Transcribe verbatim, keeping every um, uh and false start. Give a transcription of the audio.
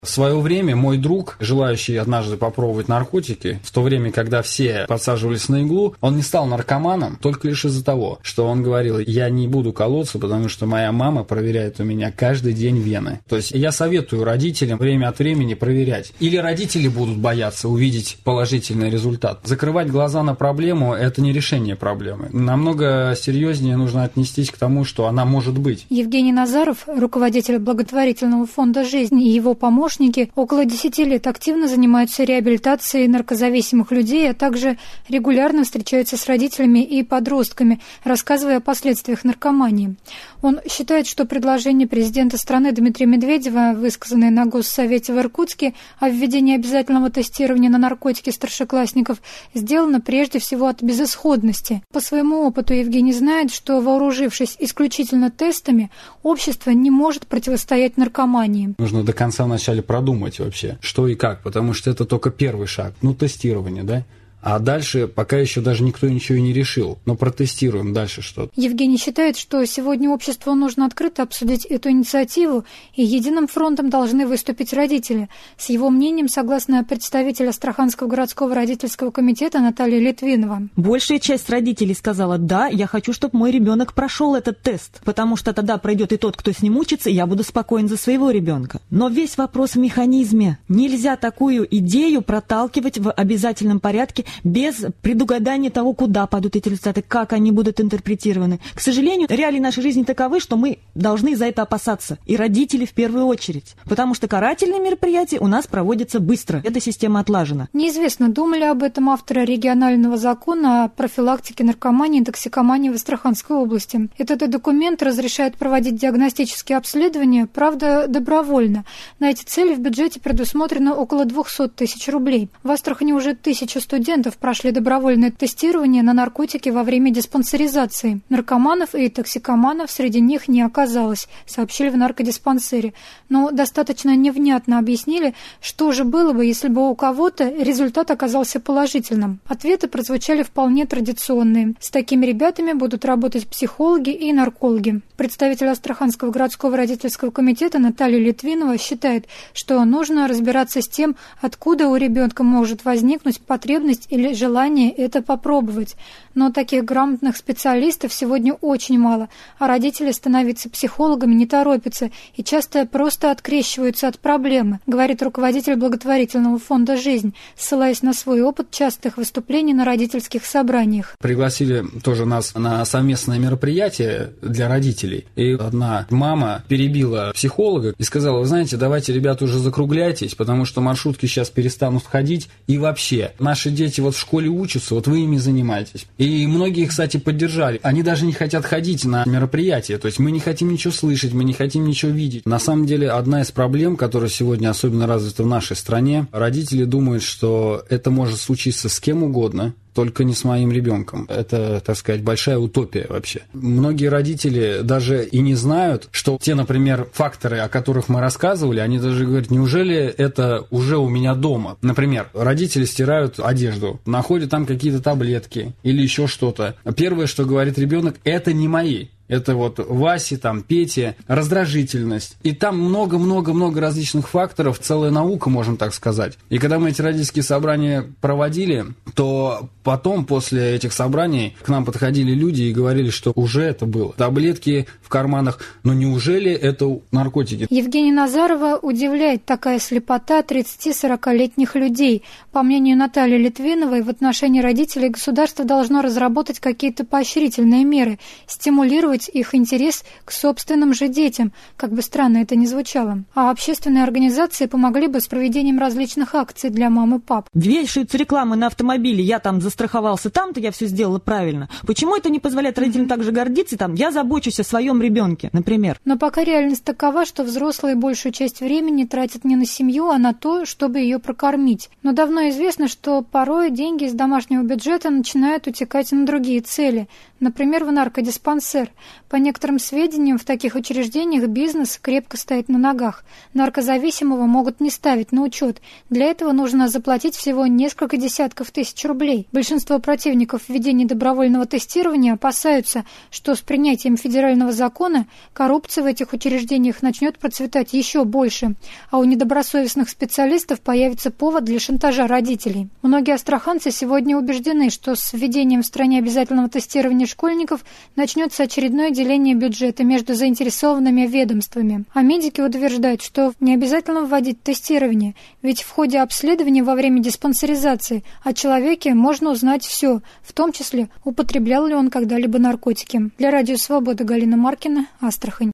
В свое время мой друг, желающий однажды попробовать наркотики, в то время, когда все подсаживались на иглу, он не стал наркоманом только лишь из-за того, что он говорил: я не буду колоться, потому что моя мама проверяет у меня каждый день вены. То есть я советую родителям время от времени проверять. Или родители будут бояться увидеть положительный результат. Закрывать глаза на проблему – это не решение проблемы. Намного серьезнее нужно отнестись к тому, что она может быть. Евгений Назаров, руководитель благотворительного фонда «Жизнь», и его помощник около десяти лет активно занимаются реабилитацией наркозависимых людей, а также регулярно встречаются с родителями и подростками, рассказывая о последствиях наркомании. Он считает, что предложение президента страны Дмитрия Медведева, высказанное на Госсовете в Иркутске, о введении обязательного тестирования на наркотики старшеклассников, сделано прежде всего от безысходности. По своему опыту Евгений знает, что, вооружившись исключительно тестами, общество не может противостоять наркомании. Нужно до конца вначале продумать вообще, что и как, потому что это только первый шаг, ну, тестирование, да? А дальше пока еще даже никто ничего и не решил. Но протестируем дальше что-то. Евгений считает, что сегодня обществу нужно открыто обсудить эту инициативу, и единым фронтом должны выступить родители. С его мнением согласна представитель Астраханского городского родительского комитета Наталья Литвинова. Большая часть родителей сказала: да, я хочу, чтобы мой ребенок прошел этот тест, потому что тогда пройдет и тот, кто с ним учится, и я буду спокоен за своего ребенка. Но весь вопрос в механизме. Нельзя такую идею проталкивать в обязательном порядке без предугадания того, куда пойдут эти результаты, как они будут интерпретированы. К сожалению, реалии нашей жизни таковы, что мы должны за это опасаться. И родители в первую очередь. Потому что карательные мероприятия у нас проводятся быстро. Эта система отлажена. Неизвестно, думали об этом авторы регионального закона о профилактике наркомании и токсикомании в Астраханской области. Этот документ разрешает проводить диагностические обследования, правда, добровольно. На эти цели в бюджете предусмотрено около двести тысяч рублей. В Астрахани уже тысяча студентов прошли добровольное тестирование на наркотики во время диспансеризации. Наркоманов и токсикоманов среди них не оказалось, сообщили в наркодиспансере. Но достаточно невнятно объяснили, что же было бы, если бы у кого-то результат оказался положительным. Ответы прозвучали вполне традиционные. С такими ребятами будут работать психологи и наркологи. Представитель Астраханского городского родительского комитета Наталья Литвинова считает, что нужно разбираться с тем, откуда у ребенка может возникнуть потребность или желание это попробовать. Но таких грамотных специалистов сегодня очень мало, а родители становиться психологами не торопятся и часто просто открещиваются от проблемы, говорит руководитель благотворительного фонда «Жизнь», ссылаясь на свой опыт частых выступлений на родительских собраниях. Пригласили тоже нас на совместное мероприятие для родителей, и одна мама перебила психолога и сказала: вы знаете, давайте, ребята, уже закругляйтесь, потому что маршрутки сейчас перестанут ходить, и вообще, наши дети вот в школе учатся, вот вы ими занимаетесь. И многие, кстати, поддержали. Они даже не хотят ходить на мероприятия, то есть мы не хотим ничего слышать, мы не хотим ничего видеть. На самом деле, одна из проблем, которая сегодня особенно развита в нашей стране, родители думают, что это может случиться с кем угодно, только не с моим ребенком. Это, так сказать, большая утопия вообще. Многие родители даже и не знают, что те, например, факторы, о которых мы рассказывали, они даже говорят: неужели это уже у меня дома? Например, родители стирают одежду, находят там какие-то таблетки или еще что-то. Первое, что говорит ребенок: это не мои. Это вот Васи, там, Пете, раздражительность. И там много-много-много различных факторов, целая наука, можем так сказать. И когда мы эти родительские собрания проводили, то потом, после этих собраний, к нам подходили люди и говорили, что уже это было. Таблетки в карманах, но неужели это наркотики? Евгения Назарова удивляет такая слепота тридцати-сорокалетних людей. По мнению Натальи Литвиновой, в отношении родителей государство должно разработать какие-то поощрительные меры, стимулировать их интерес к собственным же детям, как бы странно это ни звучало. А общественные организации помогли бы с проведением различных акций для мам и пап. Вешаются рекламы на автомобиле: я там застраховался там-то, я все сделала правильно. Почему это не позволяет родителям так же гордиться? Там, я забочусь о своем ребенке, например. Но пока реальность такова, что взрослые большую часть времени тратят не на семью, а на то, чтобы ее прокормить. Но давно известно, что порой деньги из домашнего бюджета начинают утекать на другие цели, например, в наркодиспансер. По некоторым сведениям, в таких учреждениях бизнес крепко стоит на ногах. Наркозависимого могут не ставить на учет. Для этого нужно заплатить всего несколько десятков тысяч рублей. Большинство противников введения добровольного тестирования опасаются, что с принятием федерального закона коррупция в этих учреждениях начнет процветать еще больше, а у недобросовестных специалистов появится повод для шантажа родителей. Многие астраханцы сегодня убеждены, что с введением в стране обязательного тестирования школьников начнется очередное деление бюджета между заинтересованными ведомствами. А медики утверждают, что не обязательно вводить тестирование, ведь в ходе обследования во время диспансеризации о человеке можно узнать все, в том числе, употреблял ли он когда-либо наркотики. Для Радио Свобода Галина Маркина, Астрахань.